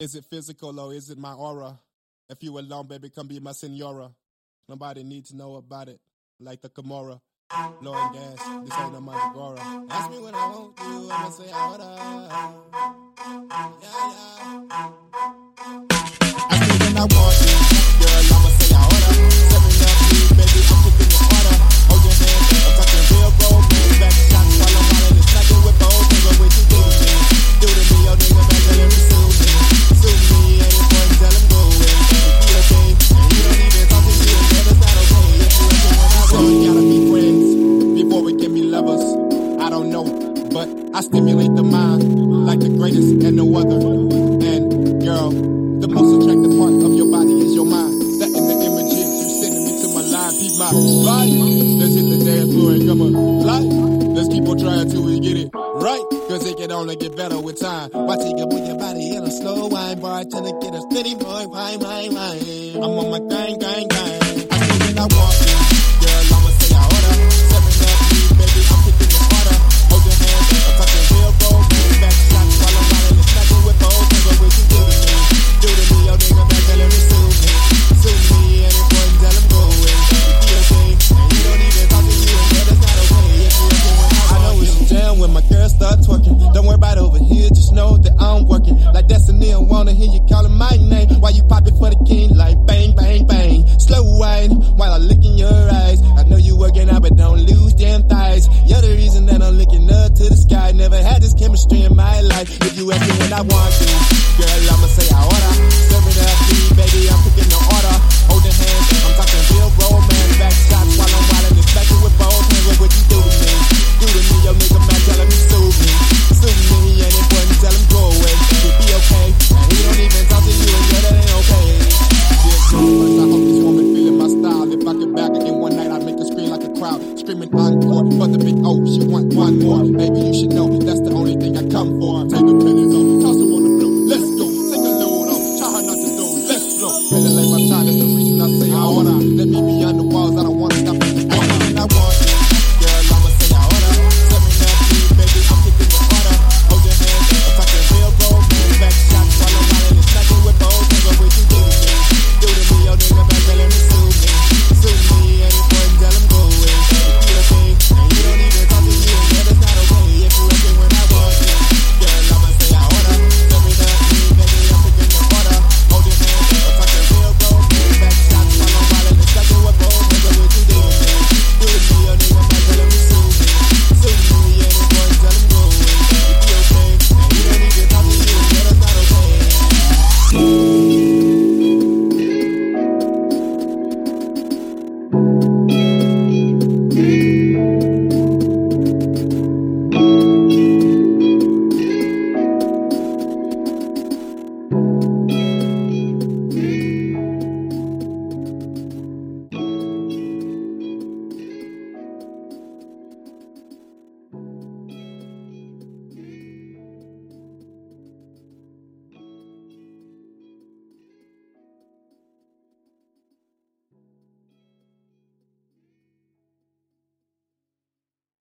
Is it physical or is it my aura? If you alone, baby, come be my senora. Nobody needs to know about it, like the Kimura. Blowing gas, this ain't no Mandragora. Ask me what I want you, I'ma say order. Yeah, yeah. Ask me when I want you, girl, I'ma say order. 7 up, baby, I'm kicking your order. Hold your hand, I'm talking real road, man. Back shots while I'm out of this snacking with both. Nigga, what you do to me? Do to me, yo, nigga, man, let me sue me. Sue me, ain't important, tell him go away. If he okay, and you don't even talk to you, then it's not okay. If you okay when I run, gotta be friends before we can be lovers. I don't know, but I stimulate the mind like the greatest and no other. And girl, the most attractive part of your body is your mind. That in the images you sending me to my line. Keep my life. Let's hit the dance floor and come on life. Let's keep on trying till we get it right, cause it can only get better with time. Watch it move your body in a slow wine, bartender get a steady boy, wine. I'm on my gang. I say when I walk in, girl, I'ma say I order. 7 up, baby, I'm kicking your order. Hold your hand, I'm talking real road, back shots while I'm out in the snacking with both. Nigga, what you do to me? Do to me, yo, nigga, man, tell him to sue me. Sue me, and it's important, tell him go away. If he okay, and you don't even talk to you, and that's not okay. If you okay when I know it's a jam when my girl start twerking. Don't worry about over here, just know that I'm working. Like Destiny, I wanna hear you calling my name. While you pop it for the king, like bang, bang, bang. Slow wine, while I look in your eyes. I know you working out, but don't lose damn thighs. You're the reason that I'm looking up to the sky. Never had this chemistry in my life. If you ask me when I want you, girl, I'ma say